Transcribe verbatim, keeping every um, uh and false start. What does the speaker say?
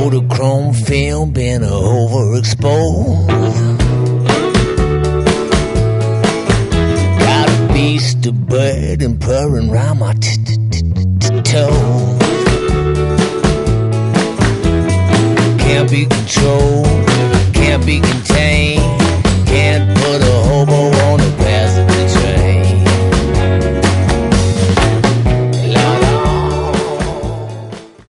Kodachrome film been overexposed. Got a beast of burden purring round my toes. Can't be controlled, can't be contained.